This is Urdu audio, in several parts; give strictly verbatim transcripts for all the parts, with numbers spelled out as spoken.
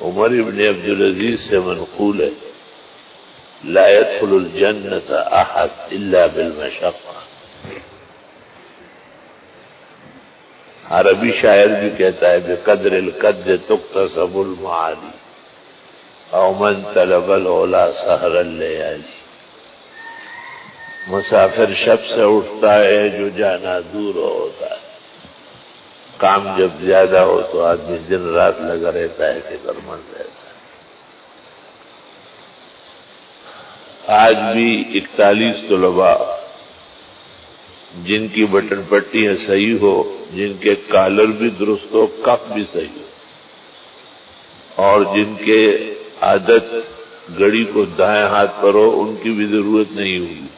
عمر ابن عبدالعزیز سے منقول ہے لا يدخل الجنت احد الا بالمشقہ. عربی شاعر بھی کہتا ہے بقدر القد تکتسب المعالی او من طلب العلا سحر اللیالی. مسافر شب سے اٹھتا ہے جو جانا دور ہوتا ہے. کام جب زیادہ ہو تو آدمی دن رات لگا رہتا ہے فکر مند رہتا ہے. آج بھی اکتالیس طلباء جن کی بٹن پٹیاں صحیح ہو، جن کے کالر بھی درست ہو، کف بھی صحیح ہو، اور جن کے عادت گھڑی کو دائیں ہاتھ پر ہو، ان کی بھی ضرورت نہیں ہوگی.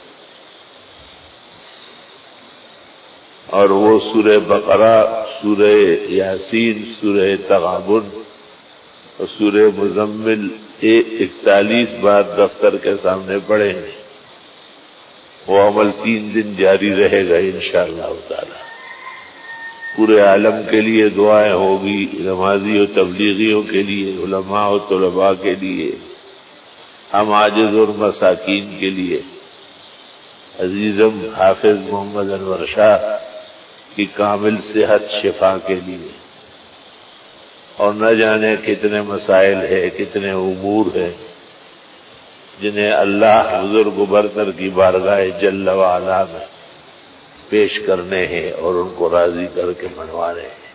اور وہ سورہ بقرہ، سورہ یاسین، سورہ تغابن اور سورہ مزمل اکتالیس بار دفتر کے سامنے پڑھیں گے. وہ عمل تین دن جاری رہے گا انشاءاللہ تعالی. پورے عالم کے لیے دعائیں ہوگی، نمازی و تبلیغیوں کے لیے، علماء و طلباء کے لیے، ہم عاجز اور مساکین کے لیے. عزیزم حافظ محمد انور شاہ کی کامل صحت شفا کے لیے. اور نہ جانے کتنے مسائل ہیں، کتنے امور ہیں جنہیں اللہ بزرگ برتر کی بارگاہ جل وعلا میں پیش کرنے ہیں اور ان کو راضی کر کے منوانے ہیں.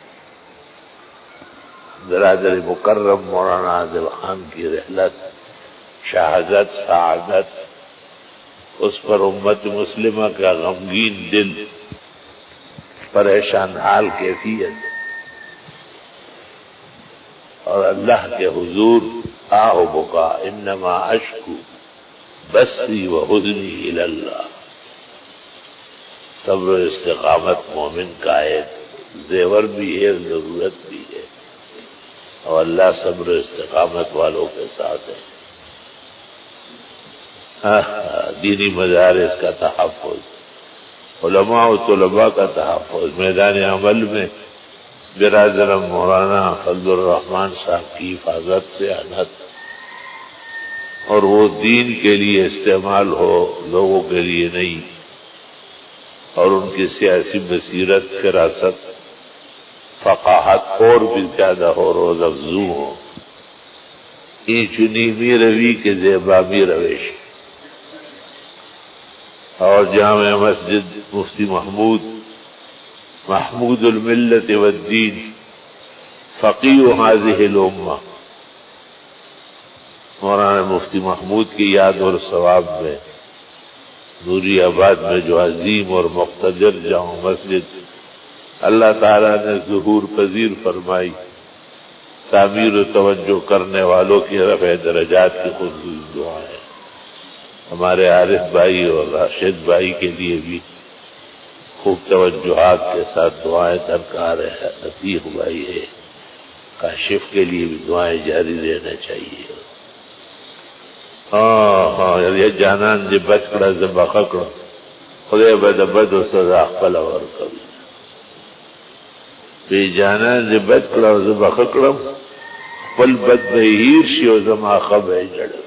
برادر مکرم مولانا عادل خان کی رحلت، شہادت، سعادت، اس پر امت مسلمہ کا غمگین دل، پریشان حال کیفیت، اور اللہ کے حضور آہ بکا انما اشکو بسی و حزنی الی اللہ. صبر و استقامت مومن کا ایک زیور بھی ہے، ضرورت بھی ہے، اور اللہ صبر و استقامت والوں کے ساتھ ہے. دینی مدارس کا تحفظ، علماء و طلباء کا تحفظ، میدان عمل میں برادر مولانا فضل الرحمان صاحب کی حفاظت سے انت، اور وہ دین کے لیے استعمال ہو، لوگوں کے لیے نہیں. اور ان کی سیاسی بصیرت، فراست، فقاہت اور بھی زیادہ ہو، روز افزوں ہو. ای چنیمی روی کے زیبامی روش. اور جامع مسجد مفتی محمود محمود الملت والدین فقیہ هذه الامہ مولانا مفتی محمود کی یاد اور ثواب میں نوری آباد میں جو عظیم اور مقتدر جامع مسجد اللہ تعالیٰ نے ظہور پذیر فرمائی، تعمیر و توجہ کرنے والوں کی رفع درجات کی خصوصی دعائیں. ہمارے عارف بھائی اور راشد بھائی کے لیے بھی خوب توجہات کے ساتھ دعائیں درکار ہے. عتیق بھائی ہے، کاشف کے لیے بھی دعائیں جاری رہنا چاہیے. ہاں ہاں یہ جانان جی بچکڑا زبا خکڑا خدای بد بد و سزا خپل ورکوي. بی جانان جی بچکڑا زبا خکڑا خپل بد به هیر شي او زما خبر جڑوي.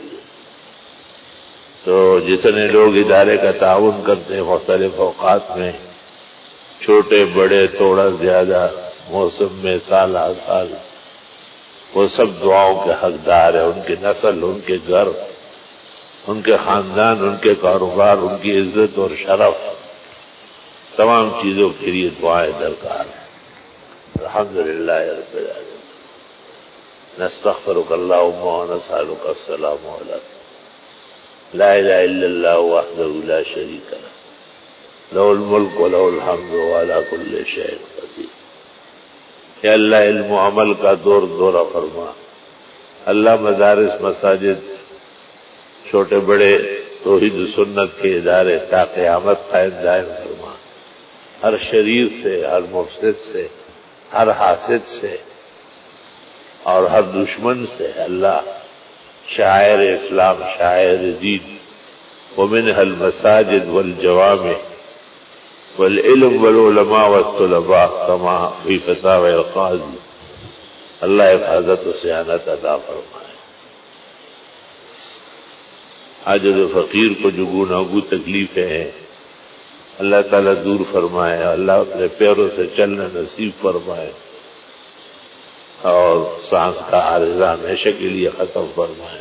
تو جتنے لوگ ادارے کا تعاون کرتے ہیں مختلف اوقات میں، چھوٹے بڑے، تھوڑا زیادہ، موسم میں، سال ہر سال، وہ سب دعاؤں کے حقدار ہیں. ان کی نسل، ان کے گھر، ان کے خاندان، ان کے کاروبار، ان کی عزت اور شرف، تمام چیزوں کے لیے دعائیں درکار ہیں. الحمدللہ رب العالمین. نستغفرک اللہم و نسألک السلام علیک. لا الہ الا اللہ وحدہ لا شریک لہ، لہ الملک و لہ الحمد وعلی کل شیء قدیر. یا اللہ علم و عمل کا دور دورہ فرما. اللہ مدارس، مساجد، چھوٹے بڑے توحید و سنت کے ادارے تا قیامت قائم دائم فرما. ہر شریر سے، ہر مفسد سے، ہر حاسد سے اور ہر دشمن سے اللہ شاعر اسلام، شاعر دین، ومنها المساجد والجوامع والعلم والعلماء والطلباء كما في فتاوى القاضي اللہ حفاظت و سیانت عطا فرمائے۔ عاجز و فقیر کو جو گناہوں تکلیفیں ہیں اللہ تعالیٰ دور فرمائے، اللہ اپنے پیروں سے چلنا نصیب فرمائے اور سانس کا عارضہ ہمیشہ کے لیے ختم فرمائے۔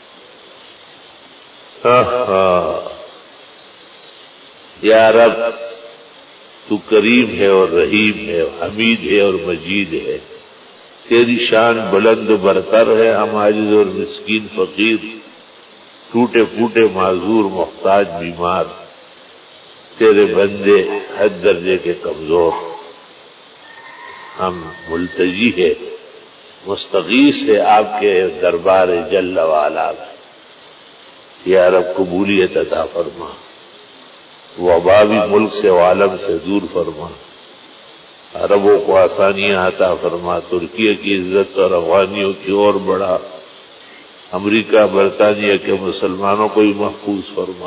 یا رب تو کریم ہے اور رحیم ہے، حمید ہے اور مجید ہے، تیری شان بلند و برتر ہے۔ ہم عاجز اور مسکین فقیر، ٹوٹے پھوٹے معذور محتاج بیمار، تیرے بندے حد درجے کے کمزور، ہم ملتجی ہے، مستغیث ہے آپ کے دربار جل وعلا میں۔ یا رب قبولیت عطا فرما، وبا بھی ملک سے و عالم سے دور فرما، عربوں کو آسانیاں عطا فرما، ترکیہ کی عزت اور افغانیوں کی اور بڑھا، امریکہ برطانیہ کے مسلمانوں کو بھی محفوظ فرما،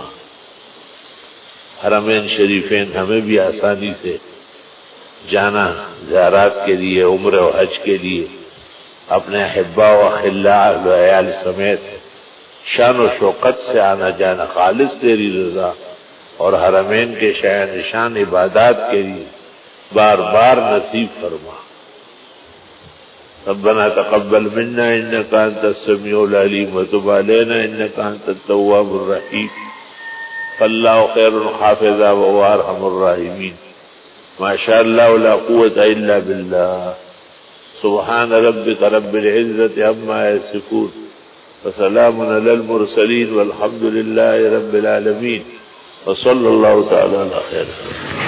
حرمین شریفین ہمیں بھی آسانی سے جانا زیارات کے لیے، عمرہ و حج کے لیے، اپنے احبا و اخلاء اہل و عیال سمیت شان و شوقت سے آنا جانا خالص تیری رضا اور حرمین کے شاہ نشان عبادات کے لیے بار بار نصیب فرما۔ ربنا تقبل منا انك انت السميع العليم وتب علينا انك انت التواب الرحيم فالله خير حافظا وهو ارحم الراحمين ما شاء الله ولا قوة الا بالله سبحان ربك رب العزة عما يصفون وسلام على المرسلين والحمد لله رب العالمين وصلى الله تعالى على خير